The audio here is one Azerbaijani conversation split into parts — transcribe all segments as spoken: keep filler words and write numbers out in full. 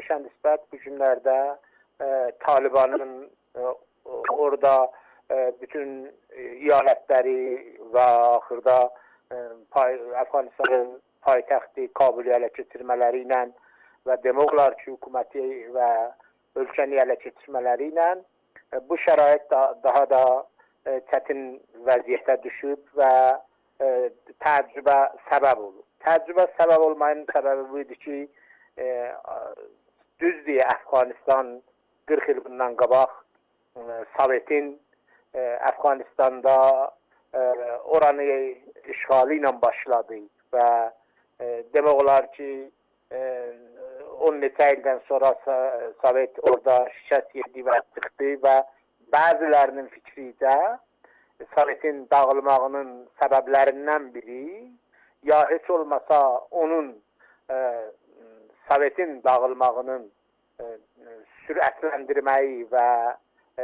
görünüşə nisbət bu günlərdə e, Talibanın e, orada e, bütün iyalətləri və axırda e, pay, Əfqanistanın paytaxtı Kabulü ələ keçirmələri ilə və demək olar ki, hökuməti və ölkəni ələ keçirmələri ilə e, bu şərait da, daha da e, çətin vəziyyətə düşüb və e, təəccübə səbəb olur. Təəccübə səbəb olmayın səbəbi budur ki, e, düzdür, Əfqanistan qırx il bundan qabaq e, Sovetin e, Əfqanistanda e, oranı işğalı ilə başladı və e, demək olar ki, e, on neçə ildən sonra Sovet orada şikəst yedi və çıxdı və bəzilərinin fikri də Sovetin dağılmağının səbəblərindən biri ya heç olmasa onun e, Sovetin dağılmağının e, sürətləndirməyi və e,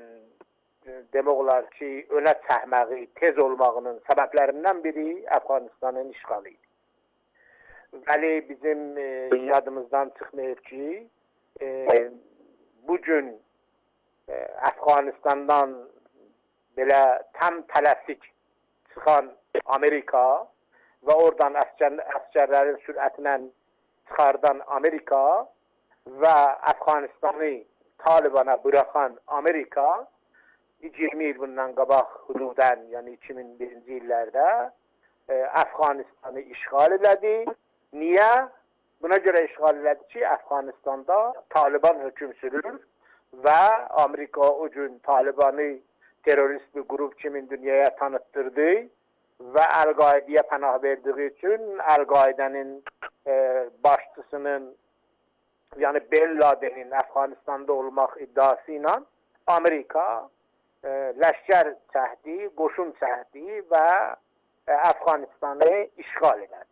demək olar ki, önə çəkməyi tez olmağının səbəblərindən biri Əfqanistanın işğalı idi. Bəli, bizim e, yadımızdan çıxmayıb ki, e, bugün e, Əfqanistandan belə tam tələsik çıxan Amerika və oradan əskər, əskərlərin sürətinə çıxardan Amerika və Əfqanistanı Talibana bıraxan Amerika iyirmi il bundan qabaq hududən, yəni iki min birinci illərdə e, Əfqanistanı işğal elədi. Niyə? Buna görə işğal elədi ki, Əfqanistanda Taliban hökm sürür və Amerika o gün Talibanı terörist bir qrup kimi dünyaya tanıtdırdı və Əl-Qaidəyə pənah verdiyi üçün Əl-Qaidənin e, başçısının, yəni Bin Ladenin Əfqanistanda olmaq iddiası ilə Amerika e, ləşkər çəkdi, qoşun çəkdi və e, Əfqanistanı işğal elədi.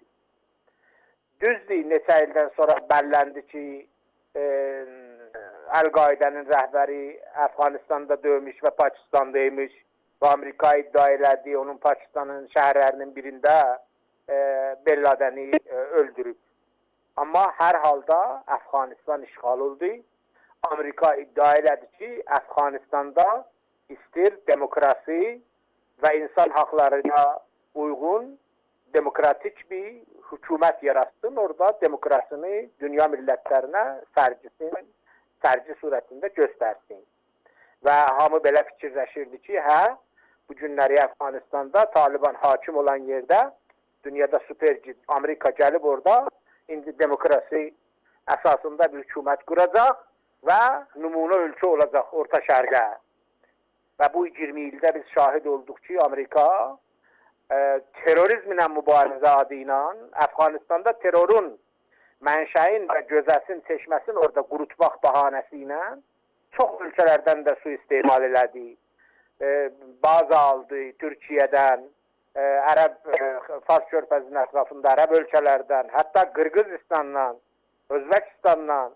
Düzdür, neçə ildən sonra bəlləndi ki, e, Əl-Qaidənin rəhbəri Əfqanistanda dövmüş və Pakistandaymış və Amerika iddia elədi, onun Pakistanın şəhərlərinin birində e, Bin Ladeni e, öldürüb. Amma hər halda Əfqanistan işğal oldu. Amerika iddia elədi ki, Əfqanistanda istir demokrasi və insan haqlarına uyğun demokratik bir hükümət yaratsın, orada demokrasini dünya millətlərinə sərgisin, sərgi surətində göstərsin. Və hamı belə fikirləşirdi ki, hə, bu günləri Əfqanistanda Taliban hakim olan yerdə dünyada süpergid Amerika gəlib orada indi demokrasi əsasında bir hükümət quracaq və nümunə ölkə olacaq Orta Şərqə. Və bu iyirmi ildə biz şahid olduq ki, Amerika e, terrorizmlə mübarizə adı ilə Əfqanistanda terrorun mənşəyin və gözəsin, seçməsin orada qurutmaq bahanəsi ilə çox ölkələrdən də su istemal elədi. E, bazı aldı Türkiyədən, e, Ərəb, e, Fars körfəzinin ətrafında Ərəb ölkələrdən, hətta Qırğızistandan, Özbəkistandan,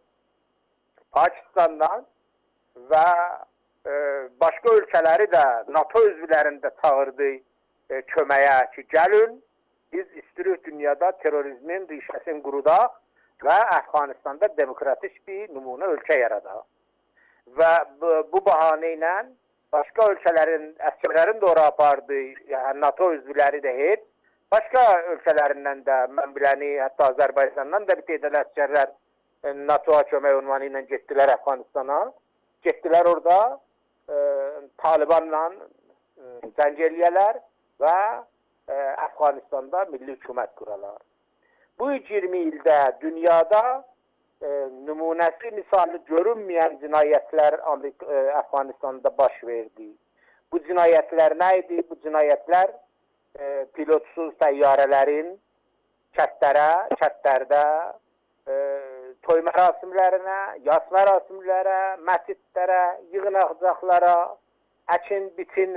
Pakistandan və e, başqa ölkələri də NATO üzvlərində çağırdı e, köməyə ki, gəlin, biz istirik dünyada terrorizmin rişəsini qurudaq və Əfqanistanda demokratik bir nümunə ölkə yaradaq. Və bu, bu bahanə ilə başqa ölkələrin əsgərlərin də ora apardı, yəni NATO üzvləri də heç, başqa ölkələrindən də, mən biləni, hətta Azərbaycandan da bir tədəl əsgərlər NATO-a kömək ünvanı ilə getdilər Əfqanistana, getdilər orada e, Talibanla e, cəng eləyələr və e, Əfqanistanda milli hükümət quralar. Bu iyirmi ildə dünyada e, nümunəsi misali görünməyən cinayətlər Amerika, e, Əfqanistanda baş verdi. Bu cinayətlər nə idi? Bu cinayətlər e, pilotsuz təyyarələrin kəndlərə, kəndlərdə e, toy mərasimlərinə, yas mərasimlərə, məscidlərə, yığınacaqlara, əkin, bitin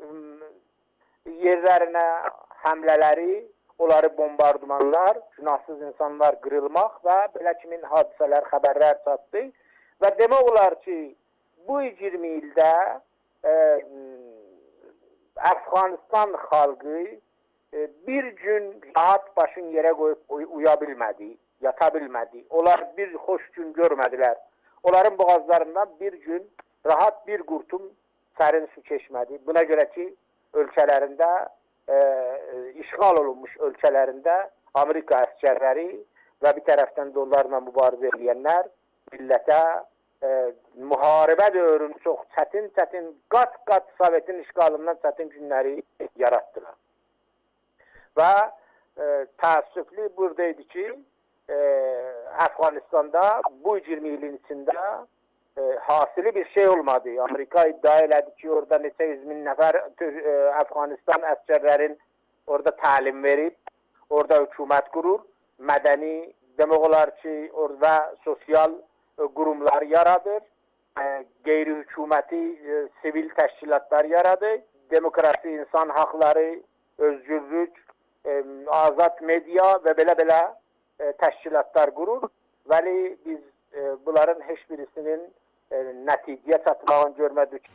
yerlərinə həmlələri, onları bombardımanlar, günahsız insanlar qırılmaq və belə kimin hadisələr, xəbərlər çatdı. Və demək olar ki, bu iyirmi ildə e, Əfqanistan xalqı e, bir gün rahat başın yerə qoyub uy uya bilmədi. yata bilmədi. Onlar bir xoş gün görmədilər. Onların boğazlarından bir gün rahat bir qurtum sərin su keçmədi. Buna görə ki, ölkələrində, e, işğal olunmuş ölkələrində Amerika əskərləri və bir tərəfdən də onlarla mübarizə edənlər millətə e, müharibə dövrünün çox çətin-çətin, qat-qat Sovetin işğalından çətin günləri yaratdılar. Və e, təəssüflü buradaydı ki, e, Əfqanistanda bu iyirmi ilin içində e, hasili bir şey olmadı. Amerika iddia elədi ki, orada neçə yüz min nəfər e, Əfqanistan əskərlərin orada təlim verib, orada hökumət qurur, mədəni demək olar ki, orada sosial e, qurumlar yaradır, e, qeyri-hökuməti e, sivil təşkilatlar yaradır, demokrasi, insan haqları, özgürlük, e, azad media və belə-belə e, təşkilatlar qurur. Vəli biz e, bunların heç birisinin e, nəticəyə çatmağını görmədik.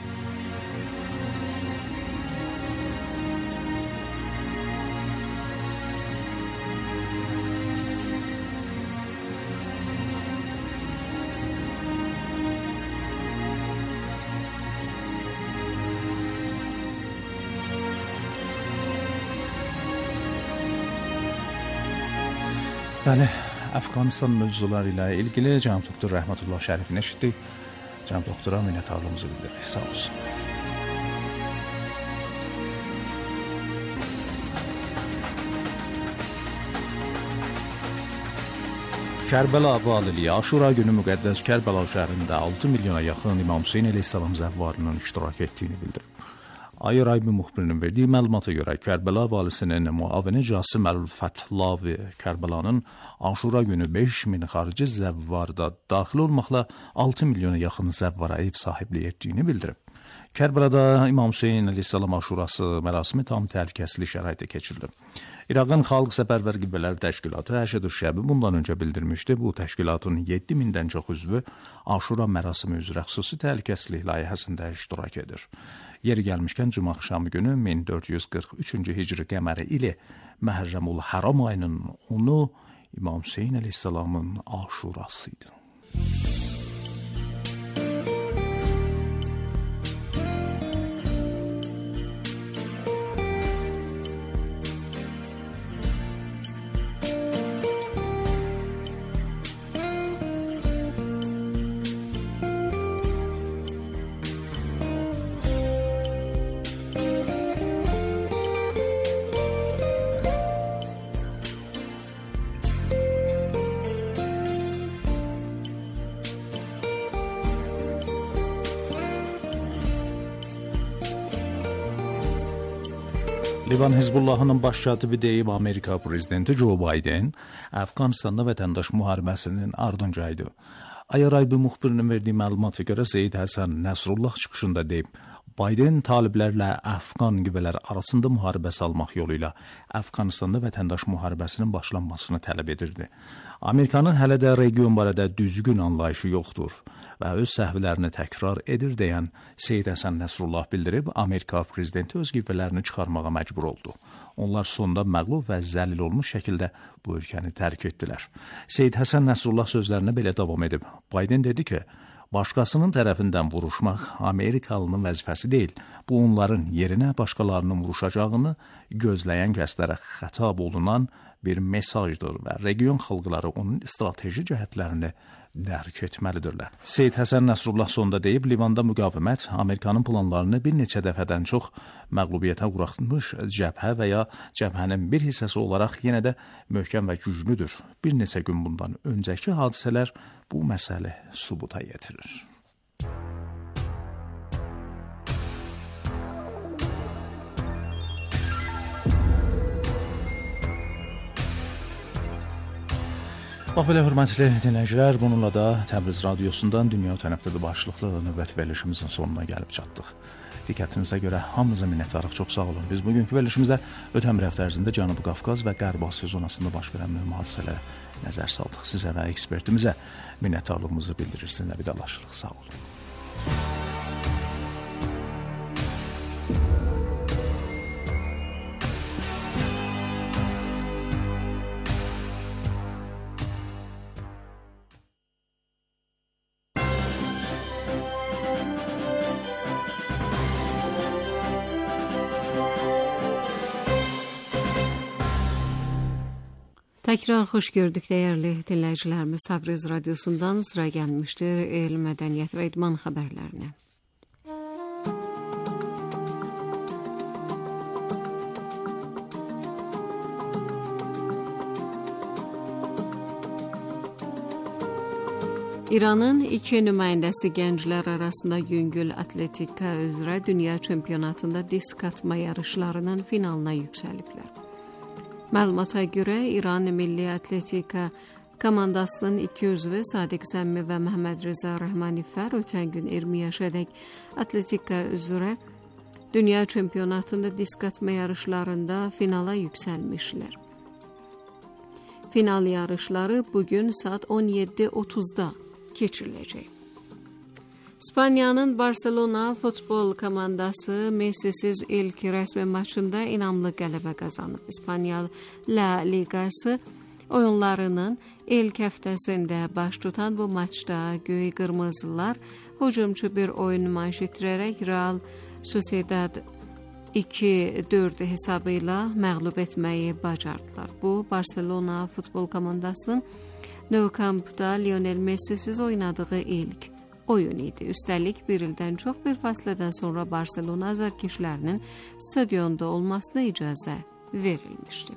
Bəli, Əfqanistan mövzuları ilə ilgili cənab doktor Rəhmətullah Şərifini eşitdik. Cənab doktora minnətdarlığımızı bildiririk. Sağ olsun. Kərbəla valiliyi Aşura günü müqəddəs Kərbəla şəhərində altı milyona yaxın İmam Hüseyn əleyhissalam zəvvarının iştirak etdiyini bildirib. Ayır Aybi müxbirinin verdiyi məlumata görə Kərbəla valisinin müavini Casim Əl-Fətlavi Kərbəlanın Aşura günü beş min xarici zəvvarda daxil olmaqla altı milyona yaxın zəvvara ev sahibliyi etdiyini bildirib. Kərbəlada İmam Hüseyn əleyhissalam aşurası mərasimi tam təhlükəsizlik şəraitdə keçirilir. İraqın Xalq Səpərvər Qüvvələri Təşkilatı Əşhədü Şəbi bundan öncə bildirmişdi. Bu təşkilatın yeddi mindən çox üzvü Aşura mərasimi üzrə xüsusi təhlükəsizlik layihəsində iştirak edir. Yeri gəlmişkən Cümə axşamı günü min dörd yüz qırx üçüncü hicri qəməri ilə Məhərrəmul Haram ayının onu İmam Hüseyn əleyhissalamın aşurası idi. Livan Hizbullahının baş katibi deyib Amerika prezidenti Joe Biden Əfqanistanda vətəndaş müharibəsinin ardınca idi. Ayır Aybi müxbirinin verdiyi məlumata görə Zeyd Həsən Nəsrullah çıxışında deyib, Biden taliblərlə Əfqan qüvvələr arasında müharibə salmaq yolu ilə Əfqanistanda vətəndaş müharibəsinin başlanmasını tələb edirdi. Amerikanın hələ də region barədə düzgün anlayışı yoxdur və öz səhvlərini təkrar edir deyən Seyyid Həsən Nəsrullah bildirib, Amerika prezidenti öz qüvvələrini çıxarmağa məcbur oldu. Onlar sonda məğlub və zəlil olmuş şəkildə bu ölkəni tərk etdilər. Seyyid Həsən Nəsrullah sözlərinə belə davam edib. Biden dedi ki, başqasının tərəfindən vuruşmaq Amerikalının vəzifəsi deyil. Bu onların yerinə başqalarının vuruşacağını gözləyən kəslərə xətab olunan bir mesajdır və region xalqları onun strateji cəhətlərini dərk etməlidirlər. Seyyid Həsən Nəsrullah sonda deyib, Livanda müqavimət Amerikanın planlarını bir neçə dəfədən çox məğlubiyyətə uğratmış cəbhə və ya cəbhənin bir hissəsi olaraq yenə də möhkəm və güclüdür. Bir neçə gün bundan öncəki hadisələr bu məsələ sübuta yetirir. Bax belə hörmətli dinləyicilər, bununla da Təbriz Radiosundan Dünya Tənəffüsü başlıqlı növbəti verilişimizin sonuna gəlib çatdıq. Diqqətinizə görə hamınıza minnətdarıq, çox sağ olun. Biz bugünkü verilişimizdə ötən bir həftə ərzində Cənubi Qafqaz və Qərb Asiya zonasında baş verən mühüm hadisələrə nəzər saldıq. Sizə və ekspertimizə minnətdarlığımızı bildirir, sizinlə vidalaşırıq. Sağ olun. Tekrar hoş gördük değerli dinleyicilerimiz. Tabriz Radyosu'ndan sıra gelmiştir el, medeniyet ve idman haberlerine. İranın iki nümayəndəsi gənclər arasında yüngül atletika üzrə dünya çempionatında disk atma yarışlarının finalına yüksəliblər. Məlumata görə İran Milli Atletika komandasının iki üzvü Sadiq Səmmi və Məhəmməd Rəza Rəhmanifər ötən gün iyirmi yaşadək atletika üzrə dünya çempionatında disk atma yarışlarında finala yüksəlmişlər. Final yarışları bugün saat on yeddi otuzda keçiriləcək. İspaniyanın Barcelona futbol komandası Messisiz ilk rəsmi maçında inamlı qələbə qazanıb. İspaniya La Ligası oyunlarının ilk həftəsində baş tutan bu maçda göy qırmızılar hücumçu bir oyun nümayiş etdirərək Real Sociedad iki dörd hesabı ilə məğlub etməyi bacardılar. Bu Barcelona futbol komandasının Nou Camp'da Lionel Messi'siz oynadığı ilk oyun idi. Üstəlik bir ildən çox bir fasilədən sonra Barcelona azarkeşlərinin stadionda olmasına icazə verilmişdi.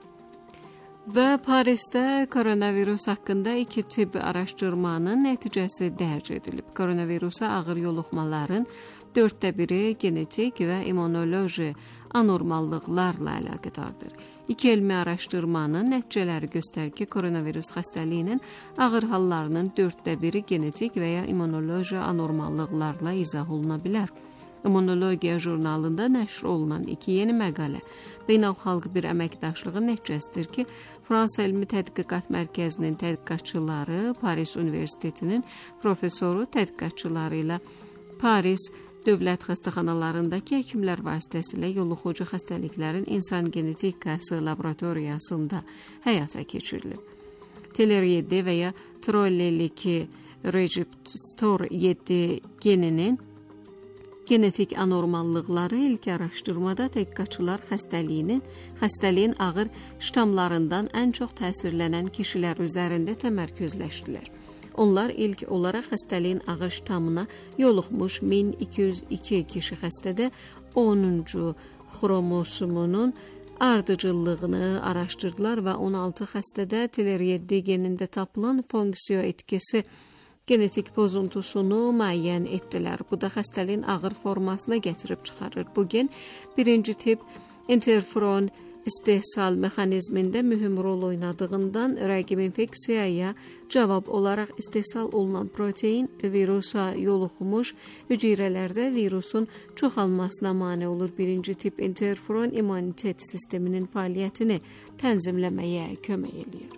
Və Parisdə koronavirus haqqında iki tibb araşdırmanın nəticəsi dərc edilib. Koronavirusa ağır yoluxmaların dörddə biri genetik və immunoloji anormallıqlarla əlaqədardır. İki elmi araşdırmanın nəticələri göstərir ki, koronavirus xəstəliyinin ağır hallarının dörddə biri genetik və ya immunoloji anormallıqlarla izah oluna bilər. İmmunologiya jurnalında nəşr olunan iki yeni məqalə beynəlxalq bir əməkdaşlığın nəticəsidir ki, Fransa Elmi Tədqiqat Mərkəzinin tədqiqatçıları, Paris Universitetinin professoru tədqiqatçıları ilə Paris dövlət xəstəxanalarındakı həkimlər vasitəsilə yoluxucu xəstəliklərin insan genetikası laboratoriyasında həyata keçirilib. Teler yedi və ya Trolleliki Registr yedi geninin genetik anormallıqları ilk araşdırmada tədqiqatçılar xəstəliyinin, xəstəliyin ağır ştamlarından ən çox təsirlənən kişilər üzərində təmərküzləşdilər. Onlar ilk olaraq xəstəliyin ağır ştamına yoluxmuş min iki yüz iki kişi xəstədə onuncu xromosomunun ardıcıllığını araşdırdılar və on altı xəstədə Teler yedi genində tapılan fonksiyo etkisi genetik pozuntusunu müəyyən etdilər. Bu da xəstəliyin ağır formasına gətirib çıxarır. Bu gen birinci tip interferon istehsal mexanizmində mühüm rol oynadığından rəqib infeksiyaya cavab olaraq istehsal olunan protein virusa yoluxmuş hüceyrələrdə virusun çoxalmasına mane olur. Birinci tip interferon immunitet sisteminin fəaliyyətini tənzimləməyə kömək eləyir.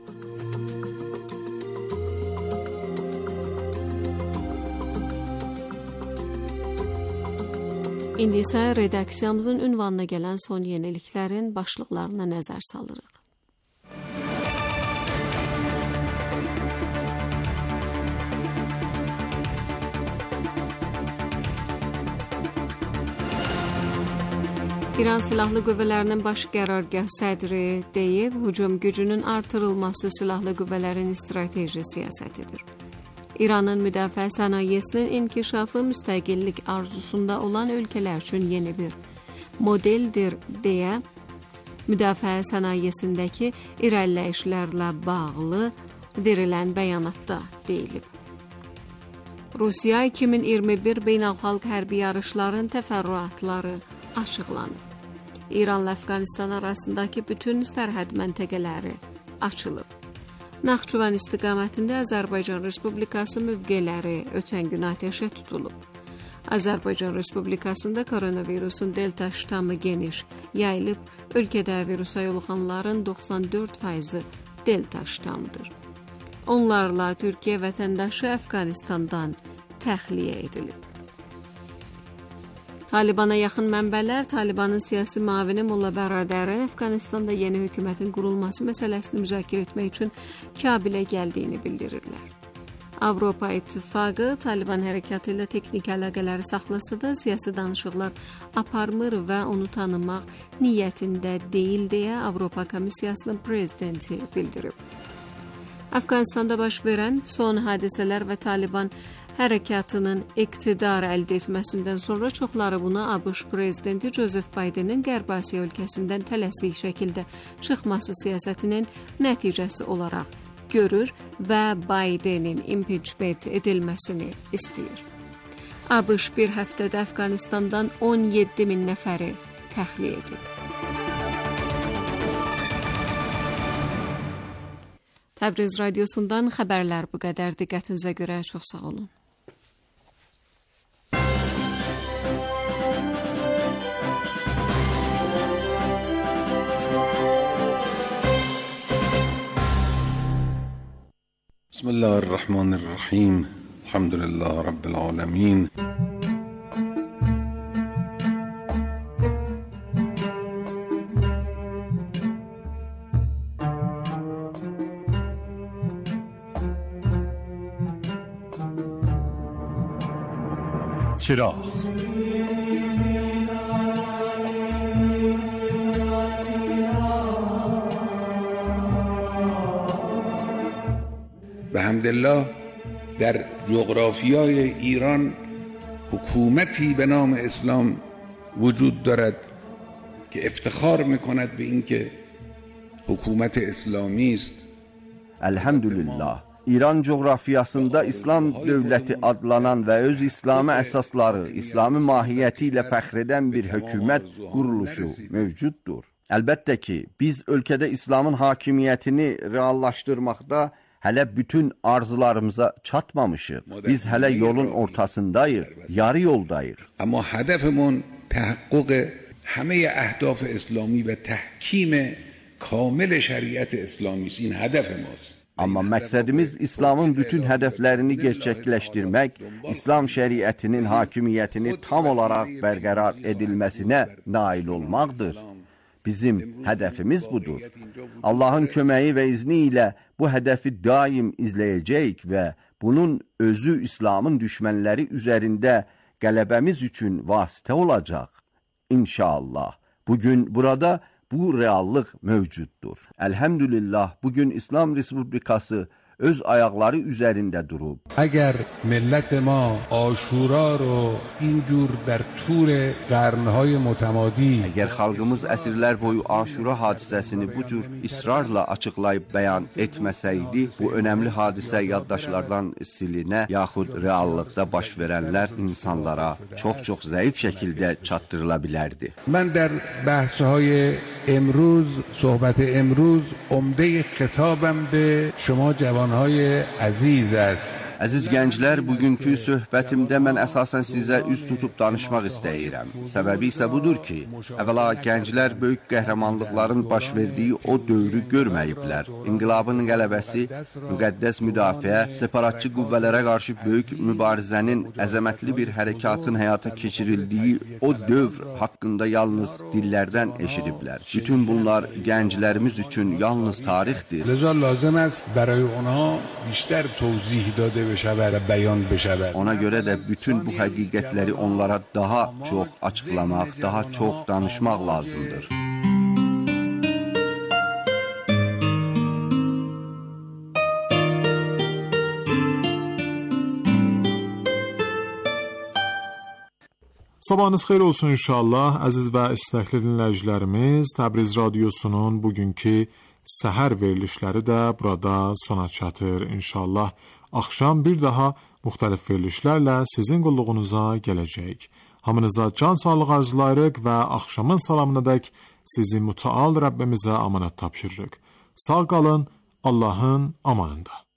İndi isə redaksiyamızın ünvanına gələn son yeniliklərin başlıqlarına nəzər salırıq. İran Silahlı Qüvvələrinin baş qərargah sədri deyib, hücum gücünün artırılması silahlı qüvvələrin strateji siyasətidir. İranın müdafiə sənayesinin inkişafı müstəqillik arzusunda olan ölkələr üçün yeni bir modeldir deyə müdafiə sənayesindəki irəliləyişlərlə bağlı verilən bəyanatda deyilib. Rusiya iki min iyirmi bir beynəlxalq hərbi yarışların təfərrüatları açıqlanıb. İranla Əfqanistan arasındakı bütün sərhəd məntəqələri açılıb. Naxçıvan istiqamətində Azərbaycan Respublikası mövqeləri ötən gün atəşə tutulub. Azərbaycan Respublikasında koronavirusun delta ştamı geniş yayılıb, ölkədə virusa yoluxanların doxsan dörd faizi delta ştamıdır. Onlarla Türkiyə vətəndaşı Əfqanistandan təxliyə edilib. Talibana yaxın mənbələr Talibanın siyasi müavini Molla Bəradərin Əfqanistanda yeni hökumətin qurulması məsələsini müzakirə etmək üçün Kabilə gəldiyini bildirirlər. Avropa İttifaqı Taliban hərəkatı ilə texniki əlaqələri saxlasa da siyasi danışıqlar aparmır və onu tanımaq niyyətində deyil deyə Avropa Komissiyasının prezidenti bildirib. Əfqanistanda baş verən son hadisələr və Taliban hərəkatının iqtidar əldə etməsindən sonra çoxları buna ABŞ prezidenti Joseph Bidenin Qərb Asiya ölkəsindən tələsik şəkildə çıxması siyasətinin nəticəsi olaraq görür və Bidenin impeachment edilməsini istəyir. ABŞ bir həftədə Əfqanistandan on yeddi min nəfəri təxliyə edib. Təbriz radiosundan xəbərlər bu qədər. Diqqətinizə görə çox sağ olun. بسم الله الرحمن الرحيم الحمد لله رب العالمين چراغ به حمدالله در جغرافیای ایران حکومتی به نام اسلام وجود دارد که افتخار میکند به اینکه حکومت اسلامی است. Elhamdülillah, İran coğrafiyasında İslam dövləti adlanan və öz İslami əsasları, İslami mahiyyəti ilə fəxr edən bir hökumət quruluşu mövcuddur. Əlbəttə ki, biz ölkədə İslamın hakimiyyətini reallaşdırmaqda hələ bütün arzularımıza çatmamışıq. Biz hələ yolun ortasındayıq, yarı yoldayıq. Amma hədəfimon təhəqqüq همه اهداف اسلامی و تحکیم کامل şəriət İslami این هدف ماست. Amma məqsədimiz İslamın bütün hədəflərini gerçəkləşdirmək, İslam şəriətinin hakimiyyətini tam olaraq bərqərar edilməsinə nail olmaqdır. Bizim hədəfimiz budur. Allahın köməyi və izni ilə bu hədəfi daim izləyəcəyik və bunun özü İslamın düşmənləri üzərində qələbəmiz üçün vasitə olacaq. İnşallah. Bugün burada bu reallıq mövcuddur. Elhamdülillah bugün İslam Respublikası öz ayaqları üzərində durub. Əgər millət ma Aşura ro injur dar tur qarnhay mutamadi Əgər xalqımız əsrlər boyu Aşura hadisəsini bu cür israrla açıqlayıb bəyan etməsəydi, bu önəmli hadisə yaddaşlardan silinə yaxud reallıqda baş verənlər insanlara çox-çox zəif şəkildə çatdırıla bilərdi. Mən در بحث‌های امروز صحبت امروز عمده خطابم به شما جوانهای عزیز است. Əziz gənclər, bugünkü söhbətimdə mən əsasən sizə üz tutub danışmaq istəyirəm. Səbəbi isə budur ki, əvvəla gənclər böyük qəhrəmanlıqların baş verdiyi o dövrü görməyiblər. İnqilabın qələbəsi, müqəddəs müdafiə, separatçı qüvvələrə qarşı böyük mübarizənin, əzəmətli bir hərəkatın həyata keçirildiyi o dövr haqqında yalnız dillərdən eşidiblər. Bütün bunlar gənclərimiz üçün yalnız tarixdir. لذا لازم است برای اونها بیشتر توضیح داده بشود و بیان بشود. Ona görə də bütün bu həqiqətləri onlara daha çox açıqlamaq, daha çox danışmaq lazımdır. Sabahınız xeyir olsun inşallah. Əziz və istəkli dinləyicilərimiz, Təbriz radiosunun bugünkü səhər verilişləri də burada sona çatır. İnşallah axşam bir daha müxtəlif verilişlərlə sizin qulluğunuza gələcək. Hamınıza can sağlığı arzulayırıq və axşamın salamınadək sizi mütəal Rəbbimizə amanət tapşırırıq. Sağ qalın, Allahın amanında.